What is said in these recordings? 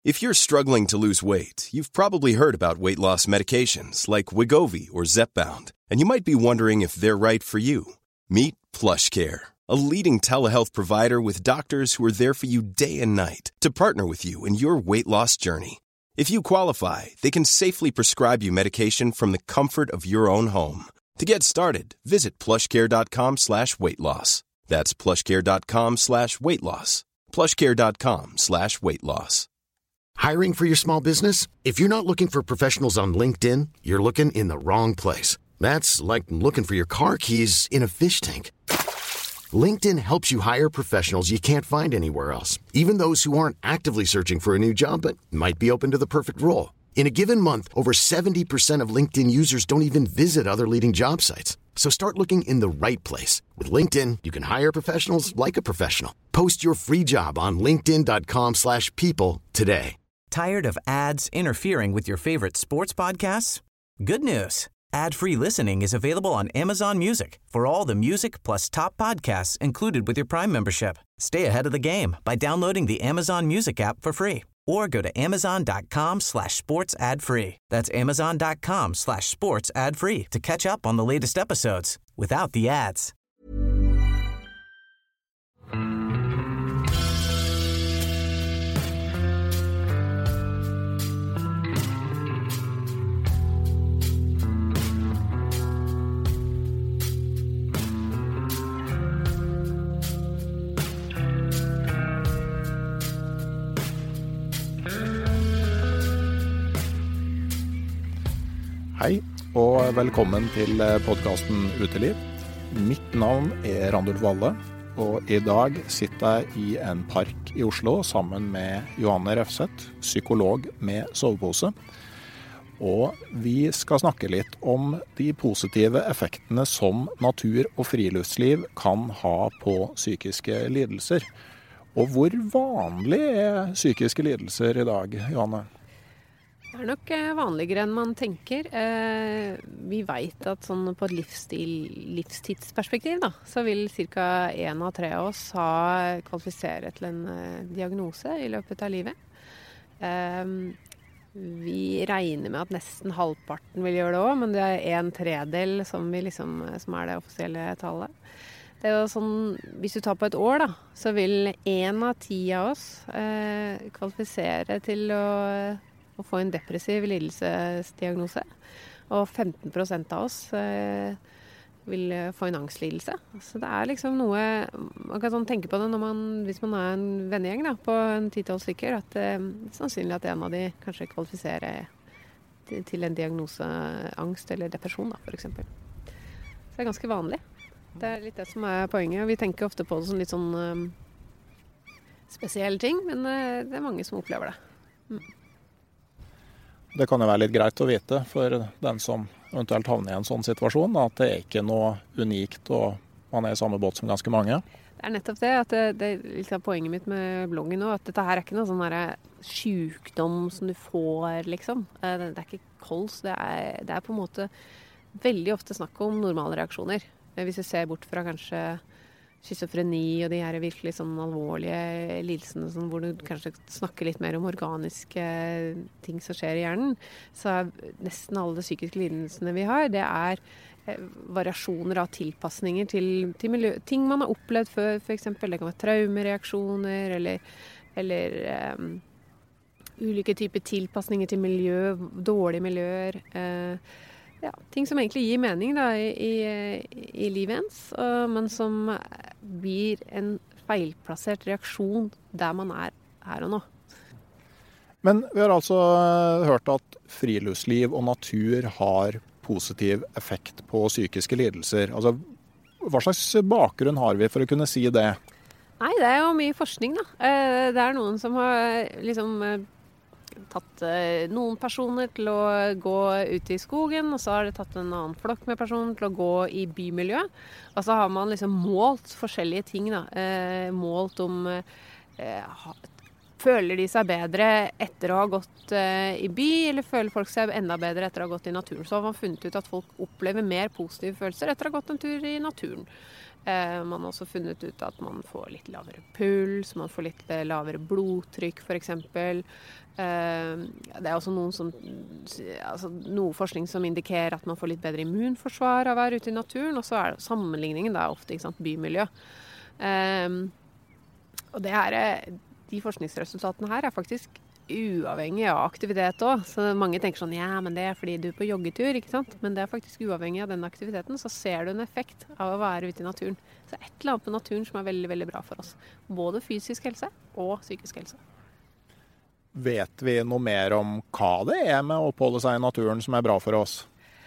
If you're struggling to lose weight, you've probably heard about weight loss medications like Wegovy or Zepbound, and you might be wondering if they're right for you. Meet PlushCare, a leading telehealth provider with doctors who are there for you day and night to partner with you in your weight loss journey. If you qualify, they can safely prescribe you medication from the comfort of your own home. To get started, visit plushcare.com/weightloss. That's plushcare.com/weightloss. plushcare.com/weightloss. Hiring for your small business? If you're not looking for professionals on LinkedIn, you're looking in the wrong place. That's like looking for your car keys in a fish tank. LinkedIn helps you hire professionals you can't find anywhere else, even those who aren't actively searching for a new job but might be open to the perfect role. In a given month, over 70% of LinkedIn users don't even visit other leading job sites. So start looking in the right place. With LinkedIn, you can hire professionals like a professional. Post your free job on linkedin.com/people today. Tired of ads interfering with your favorite sports podcasts? Good news. Ad-free listening is available on Amazon Music for all the music plus top podcasts included with your Prime membership. Stay ahead of the game by downloading the Amazon Music app for free or go to amazon.com/sports ad-free. That's amazon.com/sports ad-free to catch up on the latest episodes without the ads. Hei, og velkommen til podcasten Uteliv. Mitt navn Randulf Valle, og I dag sitter jeg I en park I Oslo sammen med Johanne Refseth, psykolog med sovepose. Og vi skal snakke litt om de positive effektene som natur og friluftsliv kan ha på psykiske lidelser. Og hvor vanlig psykiske lidelser I dag, Johanne? Det nok vanligere enn man tenker. Vi vet at sånn på et livstidsperspektiv da, så vil ca. 1 av 3 av oss ha kvalifisere til en diagnose I løpet av livet. Vi regner med at nesten halvparten vil gjøre det også, men det 1/3 som det offisielle tallet. Det jo sånn, hvis du tar på et år da, så vil 1 av 10 av oss kvalifisere til å få en depressiv lidelsesdiagnose, og 15% av oss vil få en angstlidelse. Så det liksom noe, man kan sånn tenke på det hvis man en vennegjeng da, på en 10-12 stykker, at det sannsynlig at en av de kanskje kvalifiserer til en diagnose angst eller depresjon da, for eksempel. Så det ganske vanlig. Det litt det som poenget. Vi tenker ofte på det som litt sånn spesielle ting, men det mange som opplever det. Det kan jo være litt greit å vite for den som eventuelt havner I en sånn situasjon, at det ikke noe unikt, og man I samme båt som ganske mange. Det nettopp det, at det liksom poenget mitt med bloggen nå, at dette her ikke noe sånn der sykdom som du får, liksom. Det ikke kols, det på en måte veldig ofte snakk om normale reaksjoner. Hvis du ser bort fra kanskje schizofreni og de her virkelig sånn alvorlige lidelsene sånn, hvor du kanskje snakker litt mer om organiske ting som skjer I hjernen, så nesten alle de psykiske lidelsene vi har, det variasjoner av tilpasninger til miljø, ting man har opplevd før, for eksempel. Det kan være traumereaksjoner eller ulike typer tilpasninger til miljø, dårlige miljøer, ja, ting som egentlig gir mening da, I livet ens, men som blir en feilplassert reaksjon der man her og nå. Men vi har altså hørt at friluftsliv og natur har positiv effekt på psykiske lidelser. Altså, hva slags bakgrunn har vi for å kunne si det? Nei, det jo mye forskning da. Det noen som har liksom tatt noen personer til å gå ut I skogen, og så har det tatt en annen flokk med personer til å gå I bymiljø. Og så har man liksom målt forskjellige ting da. Målt om føler de seg bedre etter å ha gått I by, eller føler folk seg enda bedre etter å ha gått I naturen. Så har man funnet ut at folk opplever mer positive følelser etter å ha gått en tur I naturen. Man har også funnet ut at man får litt lavere puls, man får litt lavere blodtrykk for eksempel. Det også noe forskning som indikerer at man får litt bedre immunforsvar av å være ute i naturen, og så det sammenligningen da ofte, ikke sant, bymiljø. Og de forskningsresultatene her faktisk uavhengig av aktivitet også. Så mange tenker sånn, ja, men det fordi du på joggetur, ikke sant? Men det faktisk uavhengig av den aktiviteten, så ser du en effekt av å være ute i naturen. Så et eller annet på naturen som veldig, veldig bra for oss. Både fysisk helse og psykisk helse. Vet vi noe mer om hva det med å oppholde seg i naturen som bra for oss?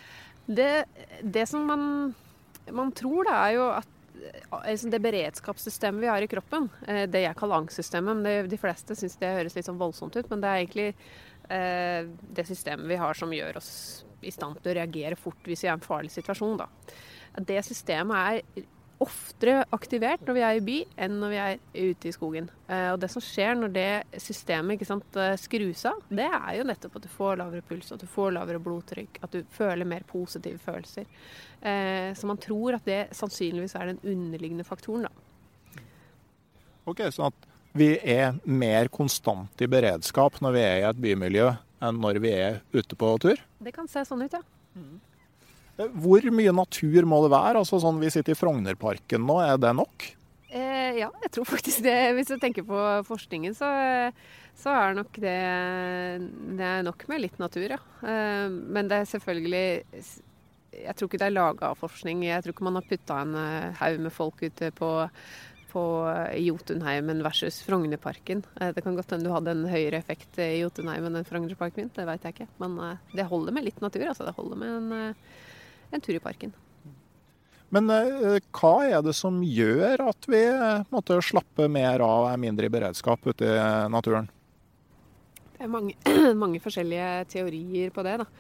Det som man tror da, jo at det beredskapssystemet vi har i kroppen, det jeg kaller angstsystemet, men de fleste synes det høres litt sånn voldsomt ut, men det egentlig det systemet vi har som gjør oss i stand til å reagere fort hvis vi i en farlig situasjon. Da. Det systemet oftere aktivert når vi i by enn når vi ute i skogen. Og det som skjer når det systemet, ikke sant, skrus av, det jo nettopp at du får lavere puls, at du får lavere blodtrykk, at du føler mer positive følelser. Så man tror at det sannsynligvis den underliggende faktoren. Da. Ok, så at vi mer konstant i beredskap når vi i et bymiljø enn når vi ute på tur? Det kan se sånn ut, ja. Hvor mye natur må det være? Altså sånn, vi sitter i Frognerparken nå, det nok? Ja, jeg tror faktisk det. Hvis du tenker på forskningen, så nok det nok med litt natur, ja. Men det selvfølgelig, jeg tror ikke det laget av forskning. Jeg tror ikke man har puttet en haug med folk ute på Jotunheimen versus Frognerparken. Det kan godt hende du hadde en høyere effekt i Jotunheimen enn Frognerparken, det vet jeg ikke. Men det holder med litt natur, altså det holder med en tur i parken. Men hva det som gjør at vi måtte slappe mer av mindre i beredskap ute i naturen? Det mange forskjellige teorier på det. Da.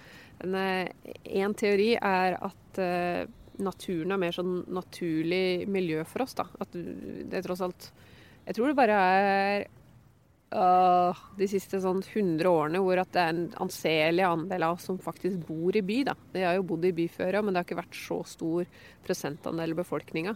En teori at naturen mer sånn naturlig miljø for oss. Da. At det tross alt, jeg tror det bare de siste sånn 100 årene hvor at det en anselig andel av oss som faktisk bor i by. Da. De har jo bodd i by før, men det har ikke vært så stor prosentandel av befolkninga.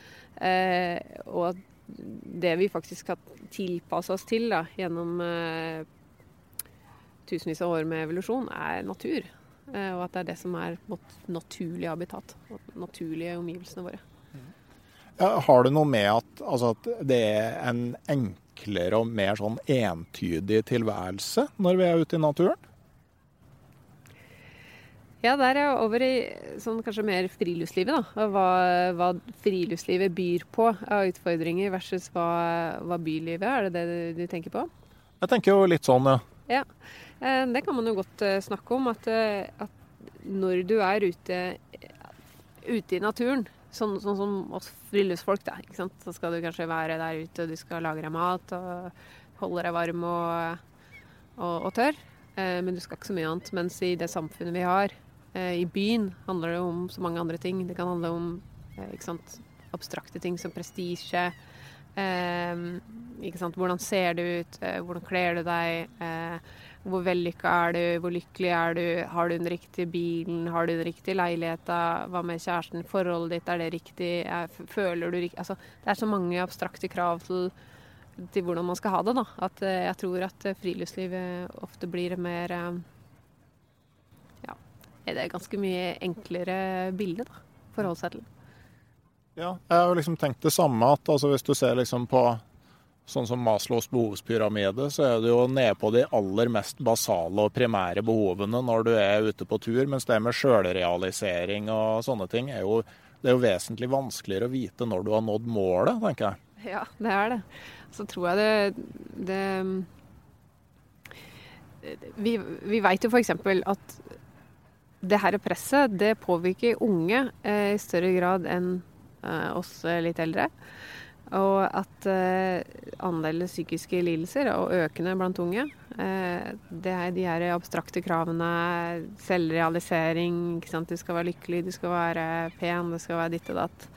Og det vi faktisk har tilpasset oss til da, gjennom tusenvis av år med evolusjon, natur. Og at det det som vårt naturlige habitat, naturlige omgivelsene våre. Ja, har du noe med at det en enklere og mer sånn entydig tilværelse når vi ute i naturen? Ja, der over i sånn kanskje mer friluftslivet, da. Hva friluftslivet byr på av utfordringer versus hva bylivet det du tenker på? Jeg tenker jo litt sånn, ja. Ja, det kan man jo godt snakke om, at når du ute i naturen, sånn som oss friluftsfolk, da, ikke sant? Så skal du kanskje være der ute, og du skal lage deg mat og holde deg varm og tørr. Men du skal ikke så mye annet. Mens i det samfunnet vi har, i byen, handler det om så mange andre ting. Det kan handle om ikke sant, abstrakte ting som prestisje. Ikke sant? Hvordan ser du ut? Hvordan kler du deg? Hvor vellykket du? Hvor lykkelig du? Har du den riktige bilen? Har du den riktige leiligheten? Hva med kjæresten? Forholdet ditt, det riktig? Føler du riktig? Altså, det så mange abstrakte krav til hvordan man skal ha det, da. At jeg tror at friluftslivet ofte blir mer det ganske mye enklere bilde da, forholde seg til. Ja, jeg har liksom tenkt det samme, at hvis du ser liksom på sånn som Maslows behovspyramide, så det jo nede på de aller mest basale og primære behovene når du ute på tur, mens det med selvrealisering og sånne ting det er jo vesentlig vanskeligere å vite når du har nådd målet, tenker jeg. Ja, det det. Så tror jeg vi vet jo for eksempel at det her presset, det påvirker unge i større grad enn oss litt eldre. Og at andelen psykiske lidelser er økende blant unge. De her abstrakte kravene, selvrealisering, ikke sant? Du skal være lykkelig, du skal være pen, det skal være ditt og datt.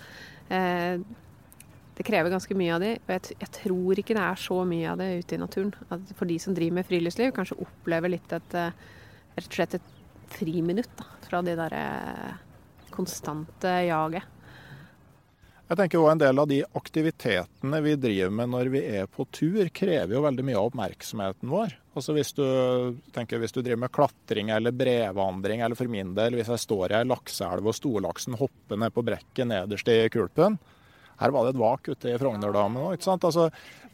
Det krever ganske mye av det, og jeg tror ikke det så mye av det ute i naturen. At for de som driver med friluftsliv, kanskje opplever litt rett og slett et friminutt da, fra det der konstante jaget. Jeg tenker jo en del av de aktivitetene vi driver med når vi på tur, krever jo veldig mye av oppmerksomheten vår. Altså hvis du driver med klatring eller brevandring, eller for min del, hvis jeg står i en lakseelv og storlaksen hopper ned på brekket nederst i kulpen. Her var det et vak ute i Frognerdamen også, ikke sant? Altså,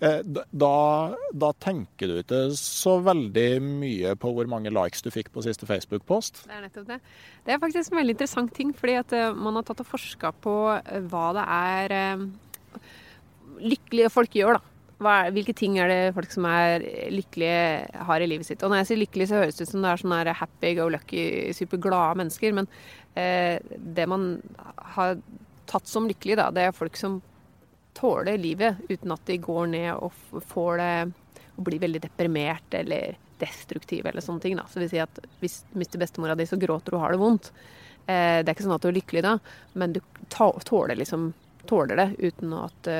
da tenker du ikke så veldig mye på hvor mange likes du fikk på siste Facebook-post. Det nettopp det. Det faktisk en veldig interessant ting, fordi at man har tatt og forsket på hva det lykkelige folk gjør, da. Hvilke ting det folk som lykkelige har i livet sitt. Og når jeg sier lykkelig, så høres det ut som det sånn happy, go lucky, superglade mennesker, men det man har tatt som lykkelig, da, det folk som tåler livet uten at de går ned og får det og blir veldig deprimert eller destruktiv eller sånne ting. Da. Så det vil si at hvis du mister bestemora di, så gråter du og har det vondt. Det ikke sånn at du lykkelig da, men du tåler det uten at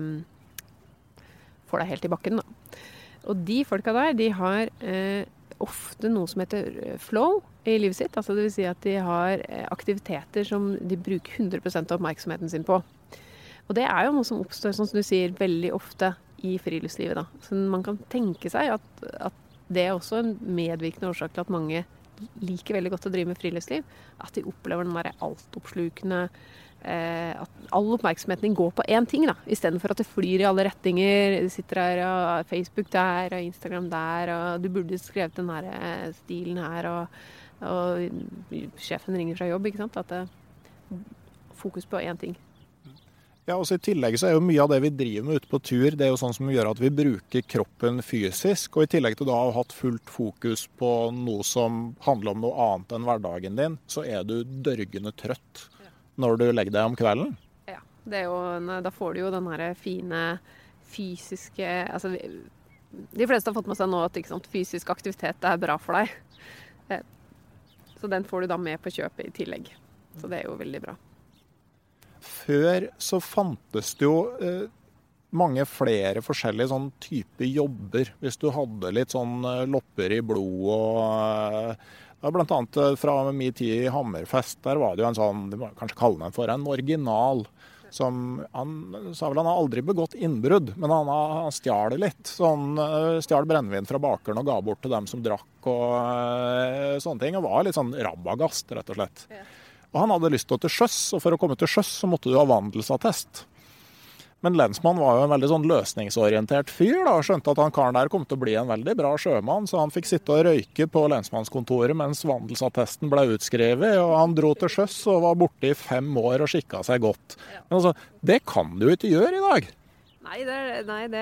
får deg helt i bakken. Da. Og de folka der, de har ofte noe som heter flow i livet sitt. Altså det vil si at de har aktiviteter som de bruker 100% av oppmerksomheten sin på. Og det jo noe som oppstår, sånn som du sier, veldig ofte i friluftslivet. Da. Så man kan tenke seg at det også en medvirkende årsak til at mange liker veldig godt å drive med friluftsliv. At de opplever den der altoppslukende, at all oppmerksomheten din går på én ting, da, i stedet for at det flyr i alle retninger. Du sitter her, og Facebook der, og Instagram der, og du burde skrevet den her stilen her, og sjefen ringer fra jobb, ikke sant? At det fokus på én ting. Ja, og I tillegg så jo mye av det vi driver med ute på tur, det jo sånn som gjør at vi bruker kroppen fysisk, og I tillegg til da å ha hatt fullt fokus på noe som handler om noe annet enn hverdagen din, så du dørgende trøtt når du legger deg om kvelden. Ja, det jo da får du jo den her fine fysiske, altså de fleste har fått med seg nå at ikke sant, fysisk aktivitet bra for deg. Så den får du da med på kjøpet I tillegg. Så det jo veldig bra. Før så fantes det jo mange flere forskjellige sånn type jobber. Hvis du hadde litt sånn lopper I blod og blant annet fra min tid I Hammerfest, der var det jo en sånn, de må kanskje kalle den for en original, som han sa vel han har aldri begått innbrudd, men han stjal litt. Stjal brennevin fra bakeren og ga bort til dem som drakk og sånne ting. Og var litt sånn rabagast, rett og slett. Ja. Og han hadde lyst til å til sjøs, og for å komme til sjøs så måtte du ha vandelsattest. Men lensmannen var jo en veldig sånn løsningsorientert fyr, da, og skjønte at han karen der kom til å bli en veldig bra sjømann, så han fikk sitte og røyke på lensmannskontoret mens vandelsattesten ble utskrevet, og han dro til sjøs og var borte I 5 år og skikka seg godt. Men altså, det kan du jo ikke gjøre I dag. Nei, det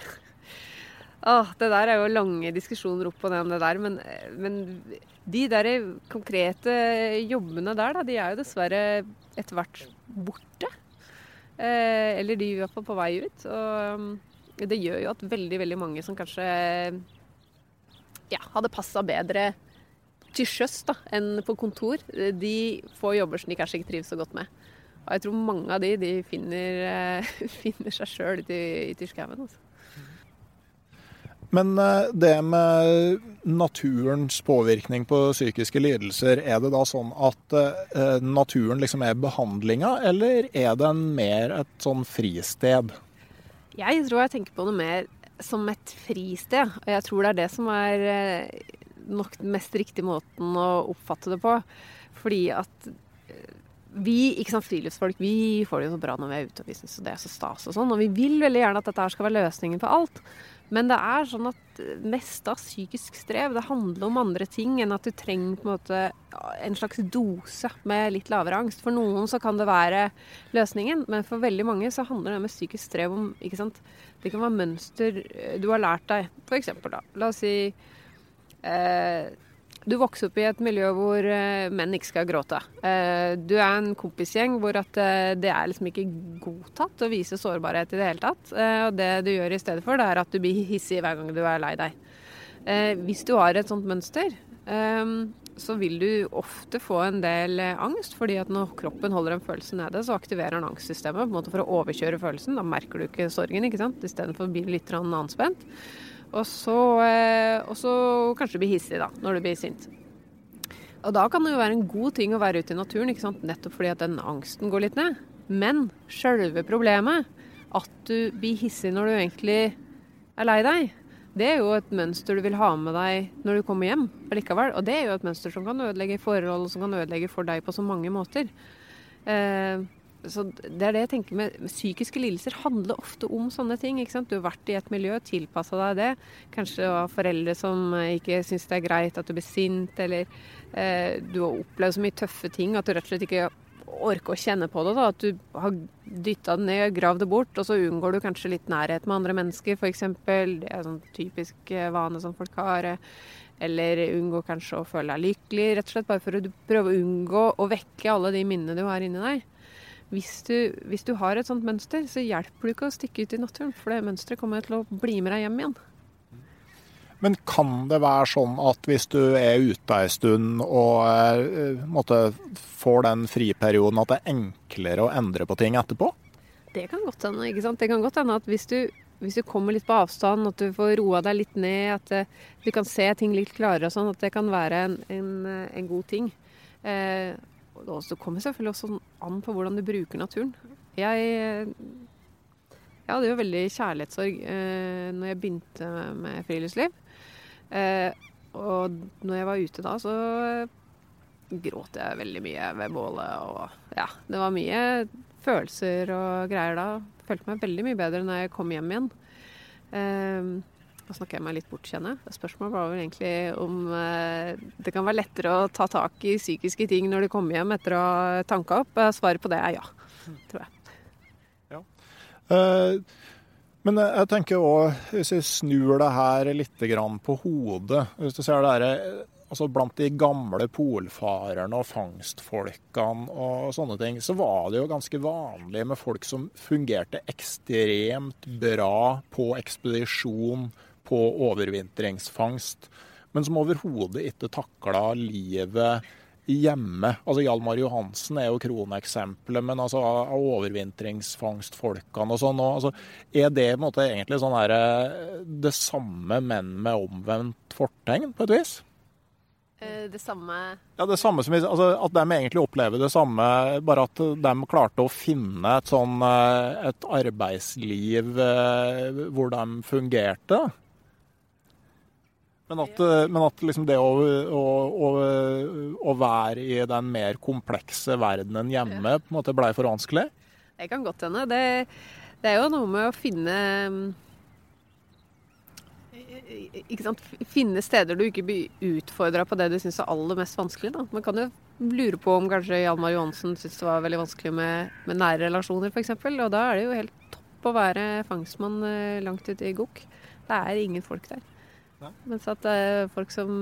det der jo lange diskusjoner opp og ned om det der, men de der konkrete jobbene der, da, de jo dessverre etter hvert borte. Eller de I hvert fall på vei ut. Og det gjør jo at veldig, veldig mange som kanskje hadde passet bedre til sjøs da, enn på kontor, de får jobber som de kanskje ikke trives så godt med. Og jeg tror mange av de finner seg selv I skauen, altså. Men det med naturens påvirkning på psykiske lidelser, det da sånn at naturen liksom behandlinga, eller den mer et sånn fristed? Jeg tror jeg tenker på det mer som et fristed, og jeg tror det det som nok den mest riktige måten å oppfatte det på. Fordi at vi, ikke sant, friluftsfolk, vi får det jo så bra når vi ute, og vi synes det så stas og sånn, og vi vil veldig gjerne at dette her skal være løsningen på alt. Men det sånn at mest av psykisk strev, det handler om andre ting enn at du trenger på en måte en slags dose med litt lavere angst. For noen så kan det være løsningen, men for veldig mange så handler det med psykisk strev om, ikke sant? Det kan være mønster du har lært deg, for eksempel da. La oss si, du vokser opp I et miljø hvor menn ikke skal gråte. Du en kompisgjeng hvor at det liksom ikke godtatt å vise sårbarhet I det hele tatt. Og det du gjør I stedet for, det at du blir hissig hver gang du lei deg. Hvis du har et sånt mønster, så vil du ofte få en del angst, fordi at når kroppen holder en følelse nede, så aktiverer den angstsystemet på en måte for å overkjøre følelsen. Da merker du ikke sorgen, ikke sant? I stedet for å bli litt anspent. Og så kanskje bli hissig da, når du blir sint. Og da kan det jo være en god ting å være ute I naturen, ikke sant? Nettopp fordi at den angsten går litt ned. Men selve problemet, at du blir hissig når du egentlig er lei deg, det er jo et mønster du vil ha med deg når du kommer hjem likevel. Og det er jo et mønster som kan ødelegge forhold, som kan ødelegge for deg på så mange måter. Så det er det jeg tenker med psykiske lidelser handler ofte om sånne ting, ikke sant? Du har vært i et miljø, tilpasset deg det. Kanskje du har foreldre som ikke synes det er greit at du blir sint, eller du har opplevd så mye tøffe ting at du rett og slett ikke orker å kjenne på det, da. At du har dyttet det ned, gravd det bort, og så unngår du kanskje litt nærhet med andre mennesker, for eksempel. Det er sånn typisk vane som folk har. Eller unngå kanskje å føle deg lykkelig, rett og slett bare for å prøve å unngå å vekke alle de minnene du har inni deg. Hvis du har et sånt mønster, så hjelper du ikke å stikke ut i naturen, for det mønsteret kommer til å bli med deg hjem igjen. Men kan det være sånn at hvis du er ute en stund og får den friperioden, at det er enklere å endre på ting etterpå? Det kan godt hende, ikke sant? Det kan godt hende at hvis du kommer litt på avstand, at du får roa deg litt ned, at du kan se ting litt klarere og sånn, at det kan være en god ting. Og så kommer selvfølgelig også an på hvordan du bruker naturen. Jeg hadde jo veldig kjærlighetssorg når jeg begynte med friluftsliv. Og når jeg var ute da, så gråt jeg veldig mye ved bålet. Og ja, det var mye følelser og greier da. Jeg følte meg veldig mye bedre når jeg kom hjem igjen. Da snakker jeg meg litt bort, kjenner jeg. Spørsmålet var vel egentlig om det kan være lettere å ta tak i psykiske ting når du kommer hjem etter å ha tanket opp. Svaret på det er ja, tror jeg. Ja. Men jeg tenker også, hvis vi snur det her litt grann på hodet, hvis du ser det her, altså blant de gamle polfarerne og fangstfolkene og sånne ting, så var det jo ganske vanlig med folk som fungerte ekstremt bra på ekspedisjon, på overvintringsfangst, men som overhodet ikke taklet livet hjemme. Altså Hjalmar Johansen er jo kroneksempelet, men altså av overvintringsfangstfolkene og sånn, altså, er det på en måte egentlig sånn her, det samme, men med omvendt fortegn på et vis? Det samme... Ja, det samme som altså, at de egentlig opplever det samme, bare at de klarte å finne et arbeidsliv hvor de fungerte. Men at liksom det å være i den mer komplekse verdenen hjemme på en måte ble for vanskelig? Det kan godt hende. Det er jo noe med å finne... Ikke sant? Finne steder du ikke blir utfordret på det du synes er aller mest vanskelig. Da. Man kan jo lure på om kanskje Hjalmar Johansen synes det var veldig vanskelig med nære relasjoner, for eksempel. Og da er det jo helt topp å være fangstmann langt ute i Gok. Det er ingen folk der. Ja. Mens at folk som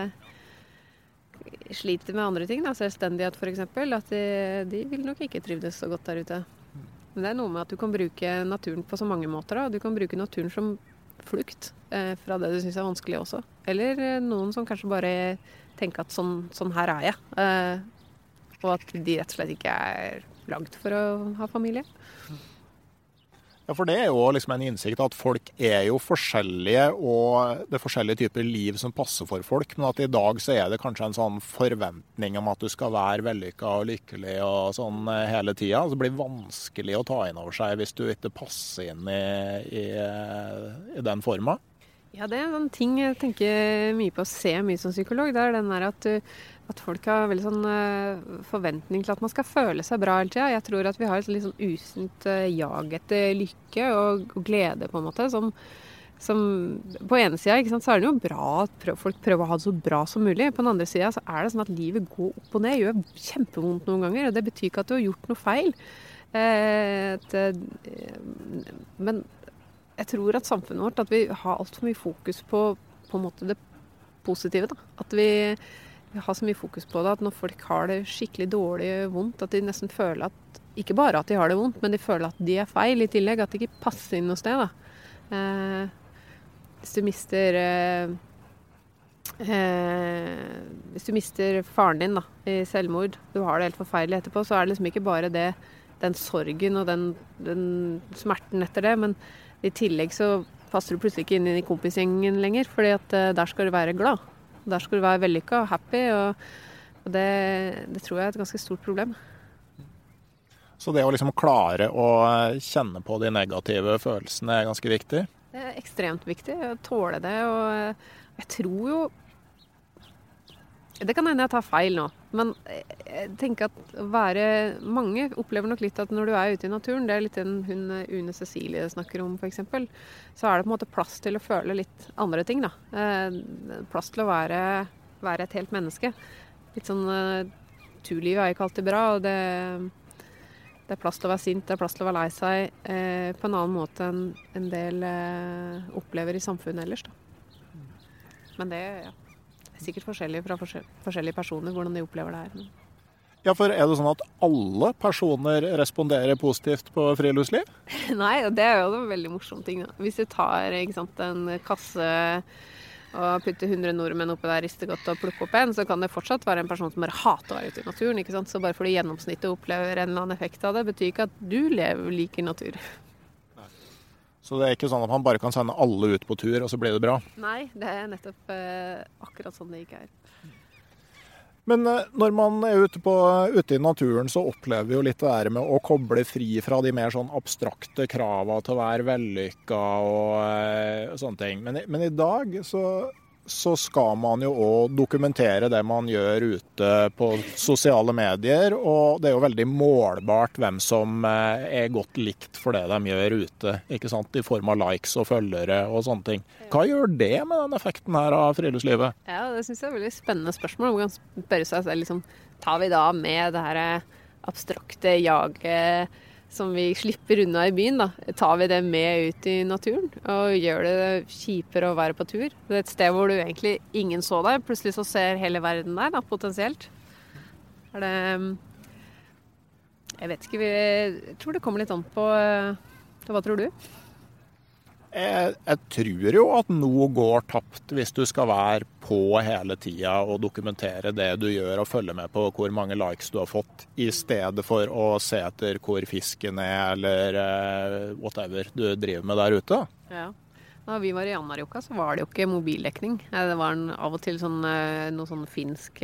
sliter med andre ting, da, selvstendighet for eksempel, at de vil nok ikke trivdes så godt der ute. Men det er noe med at du kan bruke naturen på så mange måter. Da. Du kan bruke naturen som flukt fra det du synes er vanskelig også. Eller noen som kanskje bare tenker at sånn her er jeg. Og at de rett og slett ikke er langt for å ha familie. Ja, for det er jo liksom en innsikt at folk er jo forskjellige, og det er forskjellige typer liv som passer for folk, men at i dag så er det kanskje en sånn forventning om at du skal være vellykket og lykkelig og sånn hele tiden. Så det blir vanskelig å ta inn over seg hvis du ikke passer inn i den forma. Ja, det er en sånn ting jeg tenker mye på å se mye som psykolog. Det er den der at folk har veldig sånn forventning til at man skal føle seg bra hele tiden. Jeg tror at vi har et litt sånn usunt jag etter lykke og glede på en måte, som på ene siden, ikke sant, så er det jo bra at folk prøver å ha det så bra som mulig. På den andre siden så er det sånn at livet går opp og ned, gjør kjempevondt noen ganger, og det betyr ikke at du har gjort noe feil. Men jeg tror at samfunnet vårt, at vi har alt for mye fokus på en måte det positive, da. At vi har så mye fokus på det, at når folk har det skikkelig dårlig vondt, at de nesten føler at, ikke bare at de har det vondt, men de føler at de er feil i tillegg, at de ikke passer inn noe sted, da. Hvis du mister faren din da, i selvmord, du har det helt forferdelig etterpå, så er det liksom ikke bare det, den sorgen og den smerten etter det, men i tillegg så passer du plutselig ikke inn i kompisgjengen lenger, fordi at der skal du være glad. Der skal du være vellykket og happy, og det tror jeg er et ganske stort problem. Så det å liksom klare å kjenne på de negative følelsene er ganske viktig? Det er ekstremt viktig å tåle det, og jeg tror jo det kan hende jeg tar feil nå, men jeg tenker at mange opplever nok litt at når du er ute i naturen, det er litt den hun Une Cecilie snakker om for eksempel, så er det på en måte plass til å føle litt andre ting da. Plass til å være et helt menneske. Litt sånn, turlivet er ikke alltid bra, og det er plass til å være sint, det er plass til å være lei seg, på en annen måte enn en del opplever i samfunnet ellers da. Men det er sikkert forskjellig fra forskjellige personer, hvordan de opplever det her. Ja, for er det sånn at alle personer responderer positivt på friluftsliv? Nei, og det er jo en veldig morsom ting. Da. Hvis du tar en kasse og putter 100 nordmenn oppi der, rister godt og plukker opp en, så kan det fortsatt være en person som bare hater å være ute i naturen. Ikke sant? Så bare fordi gjennomsnittet opplever en eller annen effekt av det, betyr ikke at du liker natur. Så det er ikke sånn at man bare kan sende alle ut på tur, og så blir det bra? Nei, det er nettopp akkurat sånn det ikke er. Men når man er ute i naturen, så opplever vi jo litt det der med å koble fri fra de mer sånn abstrakte kravene til å være vellykket og sånne ting. Men i dag så skal man jo også dokumentere det man gjør ute på sosiale medier, og det er jo veldig målbart hvem som er godt likt for det de gjør ute, ikke sant? I form av likes og følgere og sånne ting. Hva gjør det med den effekten her av friluftslivet? Ja, det synes jeg er et veldig spennende spørsmål. Man kan spørre seg liksom, tar vi da med det her abstrakte jaget som vi slipper unna i byen, da, tar vi det med ut i naturen og gjør det kjipere å være på tur. Det er et sted hvor du egentlig ingen så deg, plutselig så ser hele verden der da, potensielt. Er det, jeg vet ikke, jeg tror det kommer litt an på, hva tror du? Jeg tror jo at noe går tapt hvis du skal være på hele tida og dokumentere det du gjør og følge med på hvor mange likes du har fått, i stedet for å se etter hvor fisken er eller whatever du driver med der ute. Ja. Da vi var i Anarjohka så var det jo ikke mobildekning. Det var av og til noe sånn finsk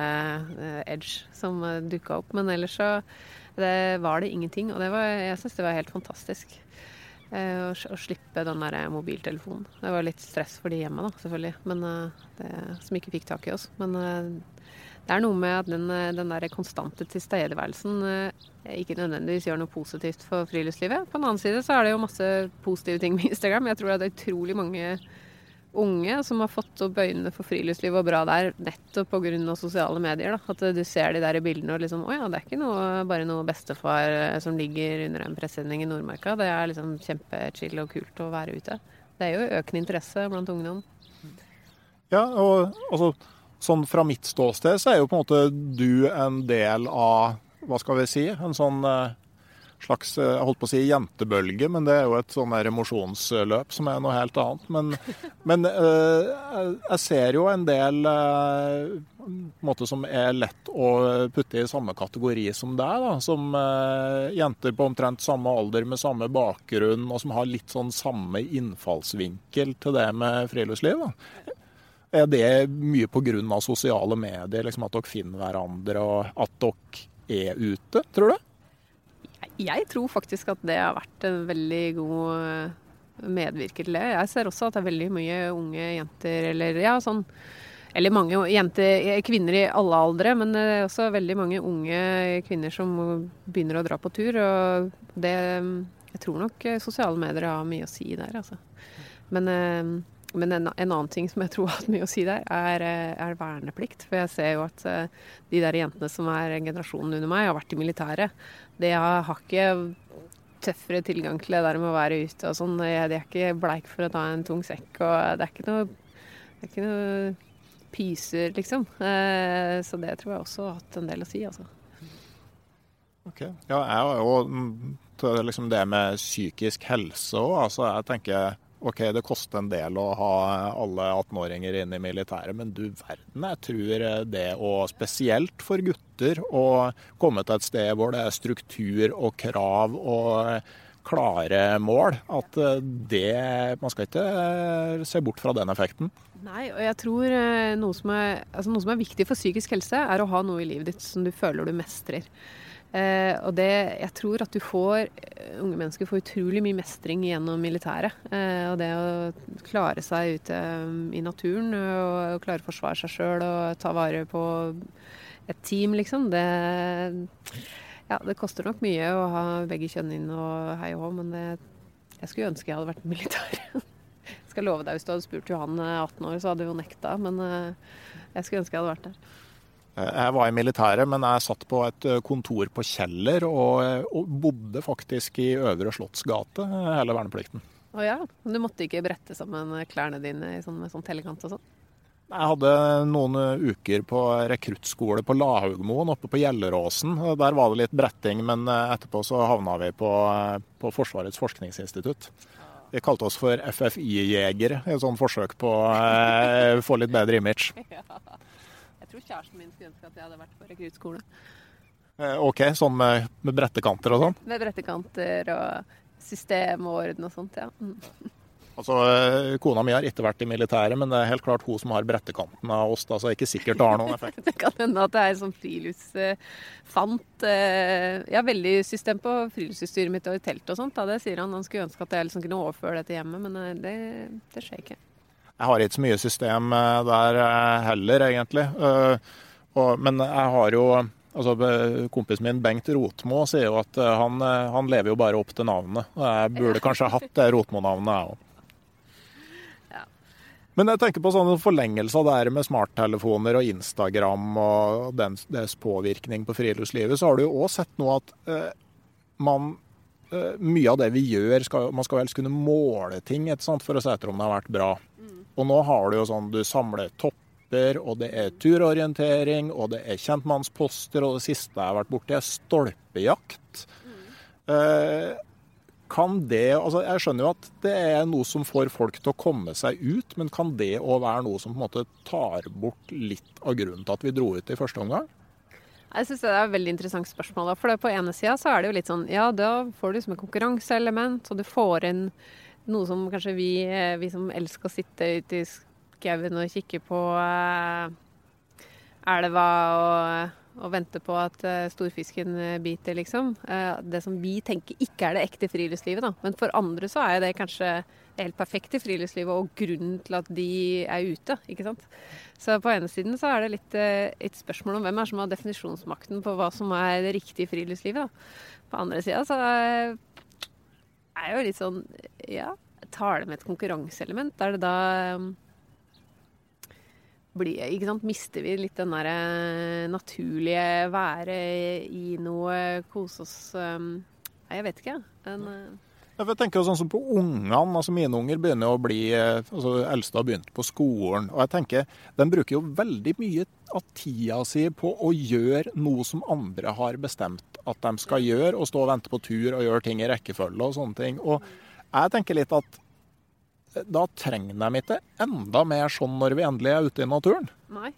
edge som dukket opp, men ellers så var det ingenting, og jeg synes det var helt fantastisk. Å slippe den der mobiltelefonen. Det var litt stress for de hjemme da, selvfølgelig, men som ikke fikk tak i oss. Men det er noe med at den der konstante tilstedeværelsen ikke nødvendigvis gjør noe positivt for friluftslivet. På den annen side så er det jo masse positive ting med Instagram. Jeg tror at det er utrolig mange unge som har fått opp øynene for friluftsliv og bra der, nettopp på grunn av sosiale medier. Da. At du ser de der i bildene og liksom, åja, det er ikke bare noe bestefar som ligger under en presenning i Nordmarka. Det er liksom kjempechill og kult å være ute. Det er jo økende interesse blant ungdom. Ja, og altså, sånn fra mitt ståsted så er jo på en måte du en del av, hva skal vi si, en sånn slags, jeg holdt på å si jentebølge, men det er jo et sånn der emosjonsløp som er noe helt annet. Men jeg ser jo en del måter som er lett å putte i samme kategori som deg, da, som jenter på omtrent samme alder med samme bakgrunn, og som har litt sånn samme innfallsvinkel til det med friluftsliv. Da. Er det mye på grunn av sosiale medier, liksom at dere finner hverandre, og at dere er ute, tror du? Jeg tror faktisk at det har vært en veldig god medvirker til det. Jeg ser også at det er veldig mye unge jenter, eller mange kvinner i alle aldre, men det er også veldig mange unge kvinner som begynner å dra på tur, og jeg tror nok sosiale medier har mye å si der, altså. Men en annen ting som jeg tror har mye å si der, er verneplikt. For jeg ser jo at de der jentene som er generasjonen under meg, har vært i militæret. De har ikke tøffere tilgang til det der med å være ute og sånn. De er ikke bleik for å ta en tung sekk, og det er ikke noe pyser, liksom. Så det tror jeg også har hatt en del å si, altså. Ok. Ja, jeg har jo liksom det med psykisk helse også. Altså, jeg tenker ok, det koster en del å ha alle 18-åringer inn i militæret, men du verden, jeg tror det, og spesielt for gutter, å komme til et sted hvor det er struktur og krav og klare mål, at man skal ikke se bort fra den effekten. Nei, og jeg tror noe som er viktig for psykisk helse, er å ha noe i livet ditt som du føler du mestrer. Og jeg tror at unge mennesker får utrolig mye mestring gjennom militæret. Og det å klare seg ute i naturen og klare å forsvare seg selv og ta vare på et team, liksom. Det koster nok mye å ha begge kjønn inn og hei og hå, men jeg skulle ønske jeg hadde vært militær. Jeg skal love deg, hvis du hadde spurt Johan 18 år, så hadde jeg jo nekta, men jeg skulle ønske jeg hadde vært der. Jeg var i militæret, men jeg satt på et kontor på Kjeller og bodde faktisk i Øvre Slottsgate hele verneplikten. Ja, men du måtte ikke brette sammen klærne dine med sånn tellekant og sånn? Jeg hadde noen uker på rekruttskole på Lahaugmoen oppe på Gjelleråsen. Der var det litt bretting, men etterpå så havna vi på Forsvarets forskningsinstitutt. Vi kalte oss for FFI-jegere, et sånt forsøk på å få litt bedre image. Jeg tror kjæresten min skulle ønske at jeg hadde vært på rekruttskole. Ok, sånn med brettekanter og sånn? Med brettekanter og system og orden og sånt, ja. Altså, kona mi har ikke vært i militæret, men det er helt klart hun som har brettekanten av oss, da, så det er ikke sikkert det har noen effekt. Det kan hende at det er sånn friluftsfant. Jeg har veldig system på friluftsutstyret mitt og i telt og sånt. Da. Det sier han skulle ønske at jeg liksom kunne overføre det til hjemmet, men det skjer ikke. Jeg har ikke så mye system der heller, egentlig. Men jeg har jo kompisen min Bengt Rotmo sier jo at han lever jo bare opp til navnet. Jeg burde kanskje hatt det Rotmo-navnet, jeg også. Ja. Men jeg tenker på sånne forlengelser der med smarttelefoner og Instagram og deres påvirkning på friluftslivet, så har du jo også sett nå at mye av det vi gjør, man skal helst kunne måle ting for å se etter om det har vært bra. Og nå har du jo sånn, du samler topper, og det er turorientering, og det er kjentmannsposter, og det siste jeg har vært borti er stolpejakt. Kan det, jeg skjønner jo at det er noe som får folk til å komme seg ut, men kan det også være noe som på en måte tar bort litt av grunnen til at vi dro ut i første omgang? Jeg synes det er et veldig interessant spørsmål, for på ene siden så er det jo litt sånn, ja, da får du som et konkurranseelement, og du får inn noe som kanskje vi som elsker å sitte ute i skauen og kikke på elva og vente på at storfisken biter, liksom. Det som vi tenker ikke er det ekte friluftslivet, da. Men for andre så er det kanskje det helt perfekte friluftslivet og grunnen til at de er ute, ikke sant? Så på ene siden så er det litt et spørsmål om hvem som har definisjonsmakten på hva som er det riktige friluftslivet, da. På andre siden så er jo litt sånn, ja, tar det med et konkurranseelement, der det da ikke sant, mister vi litt den der naturlige være i noe, kose oss, jeg vet ikke, Jeg tenker sånn som på ungene, mine unger begynner å bli, eldste har begynt på skolen, og jeg tenker, de bruker jo veldig mye av tida si på å gjøre noe som andre har bestemt at de skal gjøre, og stå og vente på tur og gjøre ting i rekkefølge og sånne ting, og jeg tenker litt at da trenger de ikke enda mer sånn når vi endelig er ute i naturen. Nei,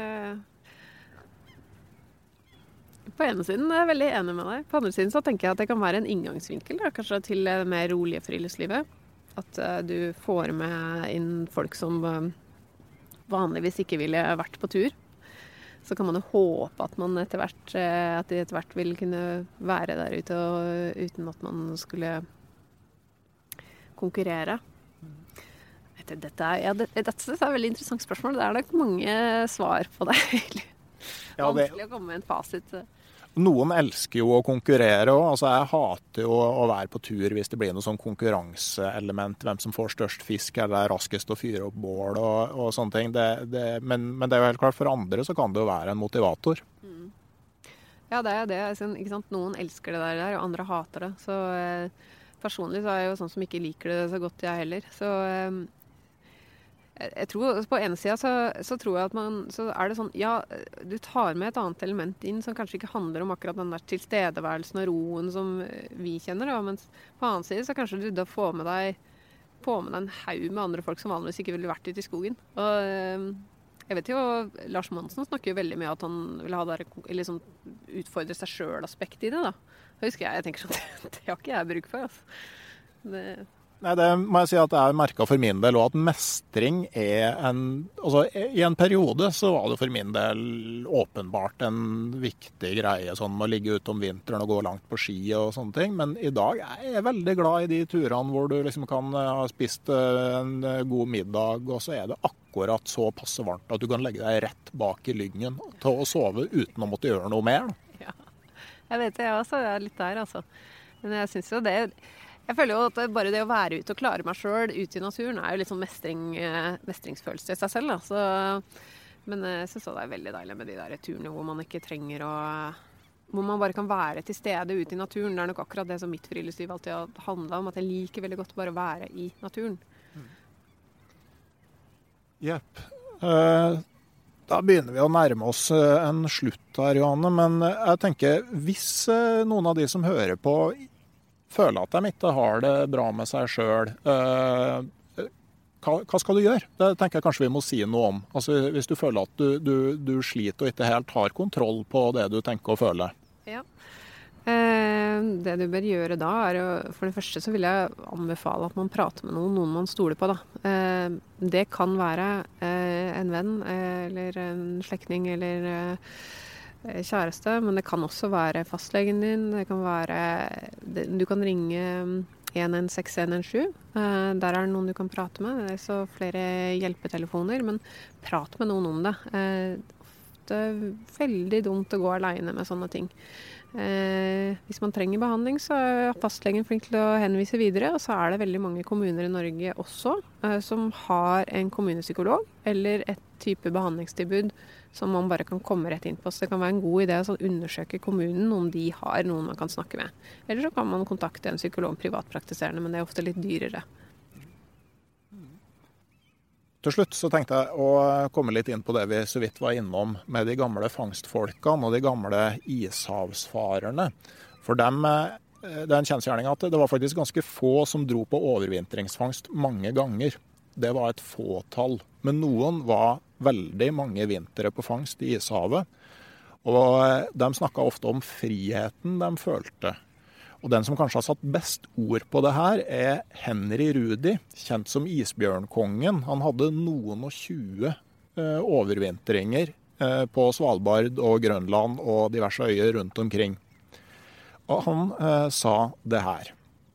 på ene siden er jeg veldig enig med deg. På andre siden så tenker jeg at det kan være en inngangsvinkel da, kanskje til det mer rolige friluftslivet. At du får med inn folk som vanligvis ikke ville vært på tur. Så kan man jo håpe at de etter hvert vil kunne være der ute uten at man skulle konkurrere. Dette er et veldig interessant spørsmål. Det er nok mange svar på det. Vanskelig å komme med en fasit. Noen elsker jo å konkurrere også. Jeg hater jo å være på tur hvis det blir noe sånn konkurranseelement, hvem som får størst fisk, eller er raskest å fyre opp bål og sånne ting. Men det er jo helt klart, for andre så kan det jo være en motivator. Ja, det er det. Ikke sant? Noen elsker det der, og andre hater det. Så personlig så er jeg jo sånn som ikke liker det så godt, jeg heller. Så jeg tror på ene siden så tror jeg at så er det sånn, ja, du tar med et annet element inn som kanskje ikke handler om akkurat den der tilstedeværelsen og roen som vi kjenner, da, mens på annen side så kanskje du da får med deg en haug med andre folk som vanligvis ikke ville vært ute i skogen. Og jeg vet jo, Lars Monsen snakker jo veldig mye at han vil ha liksom utfordre seg selv aspekt i det, da. Jeg husker jeg tenker sånn, det har ikke jeg bruk for, altså. Nei, det må jeg si at jeg merket for min del, og at mestring altså i en periode så var det for min del åpenbart en viktig greie, sånn med å ligge ute om vinteren og gå langt på ski og sånne ting. Men i dag er jeg veldig glad i de turene hvor du liksom kan ha spist en god middag, og så er det akkurat så passe varmt at du kan legge deg rett bak i lyngen til å sove uten å måtte gjøre noe mer. Ja, jeg vet det, jeg også er litt der, altså. Men jeg synes jo det jeg føler jo at bare det å være ute og klare meg selv ute i naturen er jo litt sånn mestringsfølelse i seg selv. Da. Men jeg synes også det er veldig deilig med de der turene hvor man ikke trenger hvor man bare kan være til stede ute i naturen. Det er nok akkurat det som mitt friluftsliv alltid har handlet om, at jeg liker veldig godt bare å være i naturen. Jepp. Da begynner vi å nærme oss en slutt her, Johanne. Men jeg tenker, hvis noen av de som hører på føler at de ikke har det bra med seg selv, hva skal du gjøre? Det tenker jeg kanskje vi må si noe om. Altså, hvis du føler at du sliter og ikke helt har kontroll på det du tenker og føler. Ja. Det du bør gjøre da for det første så vil jeg anbefale at man prater med noen man stoler på da. Det kan være en venn eller en slektning eller kjæreste, men det kan også være fastlegen din, det kan være du kan ringe 116-117, der er det noen du kan prate med, det er så flere hjelpetelefoner, men prat med noen om det. Det er veldig dumt å gå alene med sånne ting. Hvis man trenger behandling, så er fastlegen flink til å henvise videre, og så er det veldig mange kommuner i Norge også som har en kommunepsykolog eller et type behandlingstilbud som man bare kan komme rett inn på. Så det kan være en god idé å undersøke kommunen om de har noen man kan snakke med. Eller så kan man kontakte en psykolog privatpraktiserende, men det er ofte litt dyrere. Til slutt så tenkte jeg å komme litt inn på det vi så vidt var innom med de gamle fangstfolkene og de gamle ishavsfarerne. For dem, det er en kjensgjerning at det var faktisk ganske få som dro på overvintringsfangst mange ganger. Det var et fåtall, men noen var veldig mange vintre på fangst i ishavet. Og de snakket ofte om friheten de følte. Og den som kanskje har satt best ord på det her er Henry Rudi, kjent som isbjørnkongen. Han hadde noen og 20 overvintringer på Svalbard og Grønland og diverse øyer rundt omkring. Og han sa det her.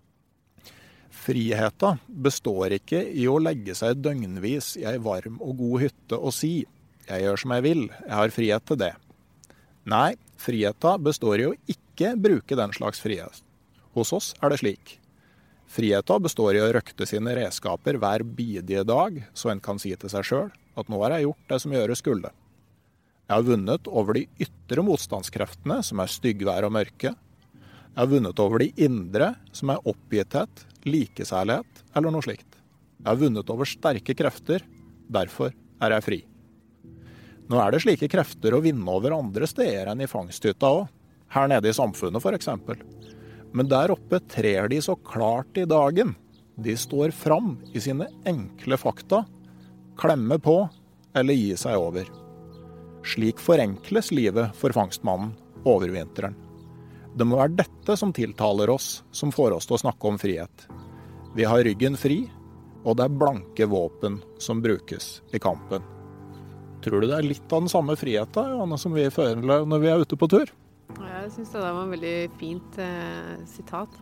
Friheten består ikke i å legge seg døgnvis i ei varm og god hytte og si «Jeg gjør som jeg vil, jeg har frihet til det». Nei, friheten består i å ikke bruke den slags frihet. Hos oss er det slik. Friheten består i å røkte sine redskaper hver bidige dag, så en kan si til seg selv at nå har jeg gjort det som gjøres skulle. Jeg har vunnet over de ytre motstandskreftene, som er styggvær og mørke. Jeg har vunnet over de indre, som er oppgitthet, likesærlighet eller noe slikt. Jeg har vunnet over sterke krefter, derfor er jeg fri. Nå er det slike krefter å vinne over andre steder enn i fangsthytta også, her nede i samfunnet for eksempel. Men der oppe trer de så klart i dagen. De står fram i sine enkle fakta, klemme på eller gi seg over. Slik forenkles livet for fangstmannen over vinteren. Det må være dette som tiltaler oss, som får oss til å snakke om frihet. Vi har ryggen fri, og det er blanke våpen som brukes i kampen. Tror du det er litt av den samme friheten, Johanne, som vi føler når vi er ute på tur? Jeg synes det var en veldig fint sitat.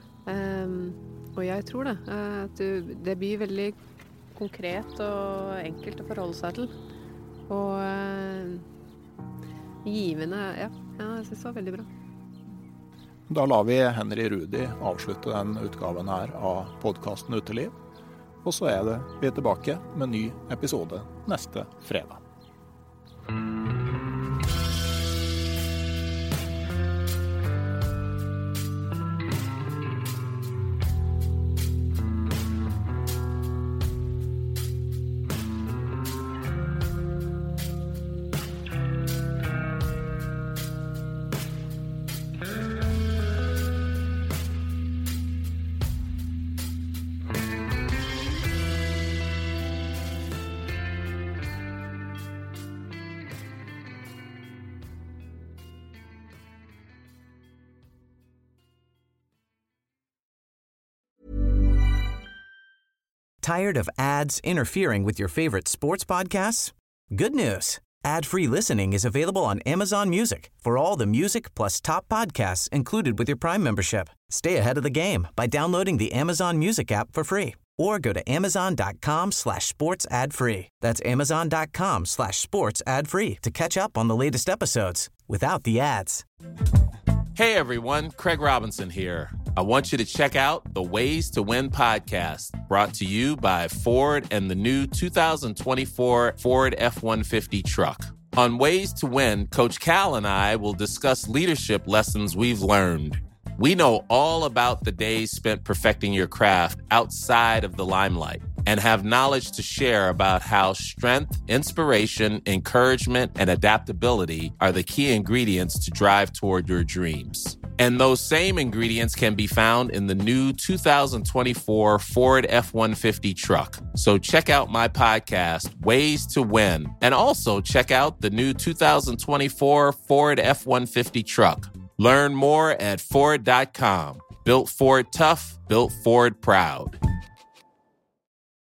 Og jeg tror det. At det blir veldig konkret og enkelt å forholde seg til. Og givende, ja, jeg synes det var veldig bra. Da lar vi Henry Rudi avslutte den utgaven her av podcasten Uteliv. Og så er vi tilbake med en ny episode neste fredag. Tired of ads interfering with your favorite sports podcasts? Good news. Ad-free listening is available on Amazon Music for all the music plus top podcasts included with your Prime membership. Stay ahead of the game by downloading the Amazon Music app for free or go to amazon.com/sports ad free. That's amazon.com/sports ad free to catch up on the latest episodes without the ads. Hey everyone, Craig Robinson here. I want you to check out the Ways to Win podcast, brought to you by Ford and the new 2024 Ford F-150 truck. On Ways to Win, Coach Cal and I will discuss leadership lessons we've learned. We know all about the days spent perfecting your craft outside of the limelight and have knowledge to share about how strength, inspiration, encouragement, and adaptability are the key ingredients to drive toward your dreams. And those same ingredients can be found in the new 2024 Ford F-150 truck. So check out my podcast, Ways to Win, and also check out the new 2024 Ford F-150 truck. Learn more at Ford.com. Built Ford tough, built Ford proud.